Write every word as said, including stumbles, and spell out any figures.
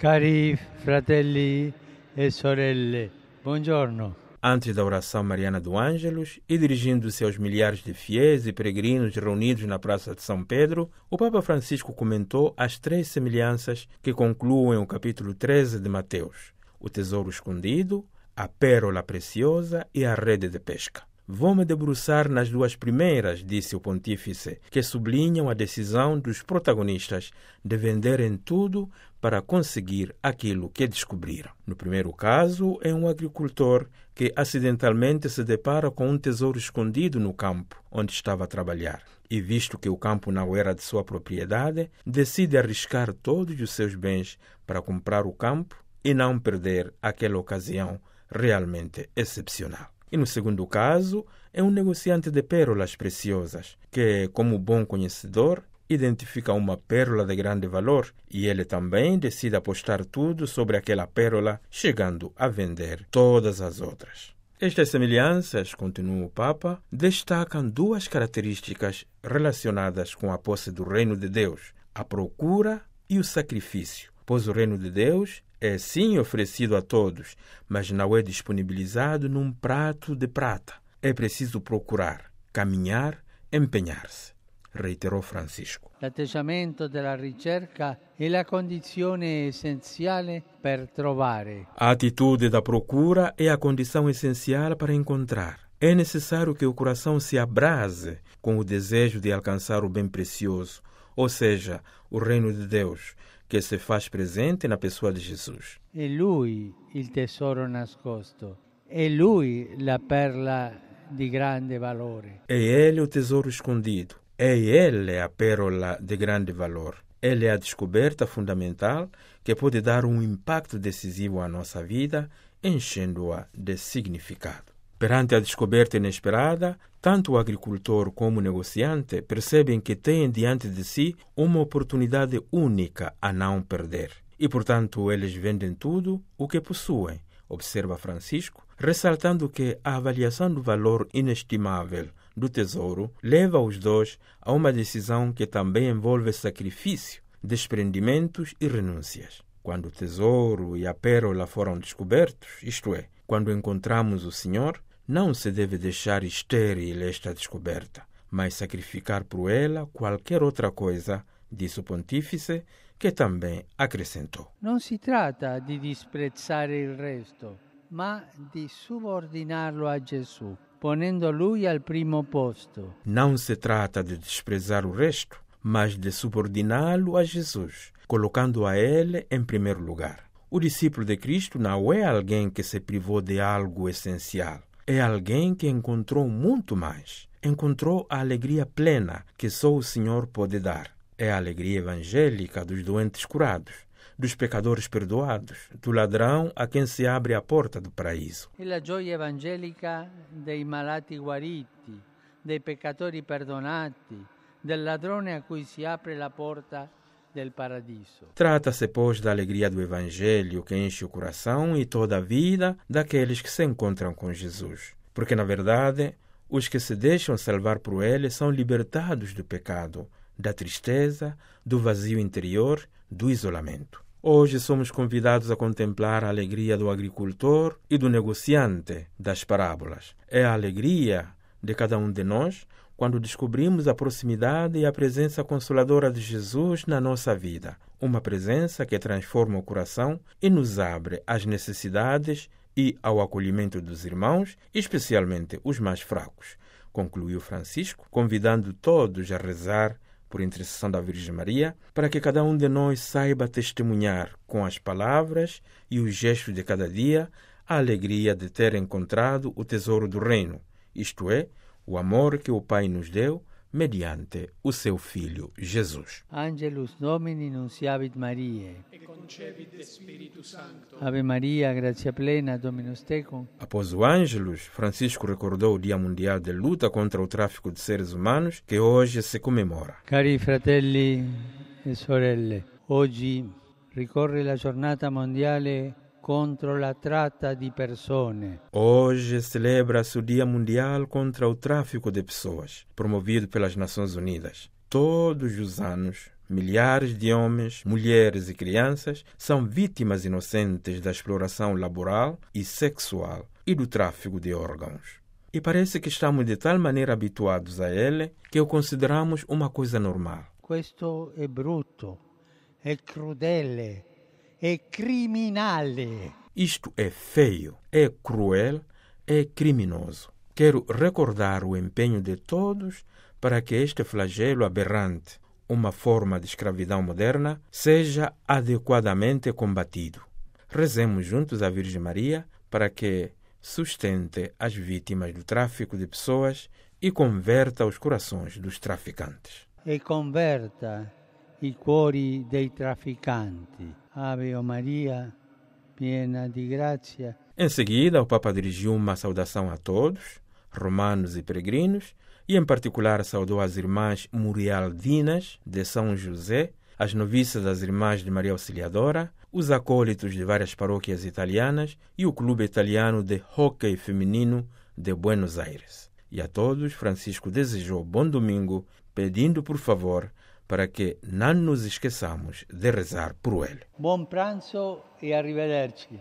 Cari fratelli e sorelle, buongiorno. Antes da oração mariana do Ângelus e dirigindo-se aos milhares de fiéis e peregrinos reunidos na Praça de São Pedro, o Papa Francisco comentou as três semelhanças que concluem o capítulo treze de Mateus: o tesouro escondido, a pérola preciosa e a rede de pesca. Vou-me debruçar nas duas primeiras, disse o pontífice, que sublinham a decisão dos protagonistas de venderem tudo para conseguir aquilo que descobriram. No primeiro caso, é um agricultor que acidentalmente se depara com um tesouro escondido no campo onde estava a trabalhar. E visto que o campo não era de sua propriedade, decide arriscar todos os seus bens para comprar o campo e não perder aquela ocasião realmente excepcional. E no segundo caso, é um negociante de pérolas preciosas, que, como bom conhecedor, identifica uma pérola de grande valor e ele também decide apostar tudo sobre aquela pérola, chegando a vender todas as outras. Estas semelhanças, continua o Papa, destacam duas características relacionadas com a posse do reino de Deus: a procura e o sacrifício, pois o reino de Deus é sim oferecido a todos, mas não é disponibilizado num prato de prata. É preciso procurar, caminhar, empenhar-se, reiterou Francisco. L'atteggiamento della ricerca è la condizione essenziale per trovare. A atitude da procura é a condição essencial para encontrar. É necessário que o coração se abrase com o desejo de alcançar o bem precioso, ou seja, o reino de Deus, que se faz presente na pessoa de Jesus. È Lui il tesoro nascosto, è Lui la perla di grande valore. É Ele o tesouro escondido, é Ele a pérola de grande valor. Ele é a descoberta fundamental que pode dar um impacto decisivo à nossa vida, enchendo-a de significado. Perante a descoberta inesperada, tanto o agricultor como o negociante percebem que têm diante de si uma oportunidade única a não perder. E, portanto, eles vendem tudo o que possuem, observa Francisco, ressaltando que a avaliação do valor inestimável do tesouro leva os dois a uma decisão que também envolve sacrifício, desprendimentos e renúncias. Quando o tesouro e a pérola foram descobertos, isto é, quando encontramos o Senhor, não se deve deixar estéril esta descoberta, mas sacrificar por ela qualquer outra coisa, disse o pontífice, que também acrescentou. Non si tratta di disprezzare il resto, ma di subordinarlo a Gesù, ponendo Lui al primo posto. Não se trata de desprezar o resto, mas de subordiná-lo a Jesus, colocando a Ele em primeiro lugar. O discípulo de Cristo não é alguém que se privou de algo essencial. É alguém que encontrou muito mais. Encontrou a alegria plena que só o Senhor pode dar. É a alegria evangélica dos doentes curados, dos pecadores perdoados, do ladrão a quem se abre a porta do paraíso. È la gioia evangelica dei malati guariti, dei peccatori perdonati, del ladrone a cui si apre la porta del paradiso. Trata-se, pois, da alegria do Evangelho que enche o coração e toda a vida daqueles que se encontram com Jesus. Porque, na verdade, os que se deixam salvar por Ele são libertados do pecado, da tristeza, do vazio interior, do isolamento. Hoje somos convidados a contemplar a alegria do agricultor e do negociante das parábolas. É a alegria de cada um de nós quando descobrimos a proximidade e a presença consoladora de Jesus na nossa vida. Uma presença que transforma o coração e nos abre às necessidades e ao acolhimento dos irmãos, especialmente os mais fracos, concluiu Francisco, convidando todos a rezar por intercessão da Virgem Maria, para que cada um de nós saiba testemunhar com as palavras e os gestos de cada dia a alegria de ter encontrado o tesouro do reino, isto é, o amor que o Pai nos deu mediante o seu Filho Jesus. Angelus Domini nunciavit Mariae. E concepit de Spiritu Sancto. Ave Maria, gratia plena, Dominus tecum. Após o Ângelus, Francisco recordou o Dia Mundial de Luta contra o Tráfico de Seres Humanos, que hoje se comemora. Cari fratelli e sorelle, oggi ricorre la giornata mondiale contro la tratta di persone. Hoje celebra-se o Dia Mundial contra o Tráfico de Pessoas, promovido pelas Nações Unidas. Todos os anos, milhares de homens, mulheres e crianças são vítimas inocentes da exploração laboral e sexual e do tráfico de órgãos. E parece que estamos de tal maneira habituados a ele que o consideramos uma coisa normal. Questo è brutto, è crudele, è criminale. Isto é feio, é cruel, é criminoso. Quero recordar o empenho de todos para que este flagelo aberrante, uma forma de escravidão moderna, seja adequadamente combatido. Rezemos juntos à Virgem Maria para que sustente as vítimas do tráfico de pessoas e converta os corações dos traficantes. E converta i cuori dei trafficanti. Ave Maria, piena di grazia. Em seguida, o Papa dirigiu uma saudação a todos, romanos e peregrinos, e em particular saudou as irmãs murialdinas de São José, as noviças das Irmãs de Maria Auxiliadora, os acólitos de várias paróquias italianas e o clube italiano de hóquei feminino de Buenos Aires. E a todos, Francisco desejou bom domingo, pedindo por favor para que não nos esqueçamos de rezar por ele. Buon pranzo e arrivederci.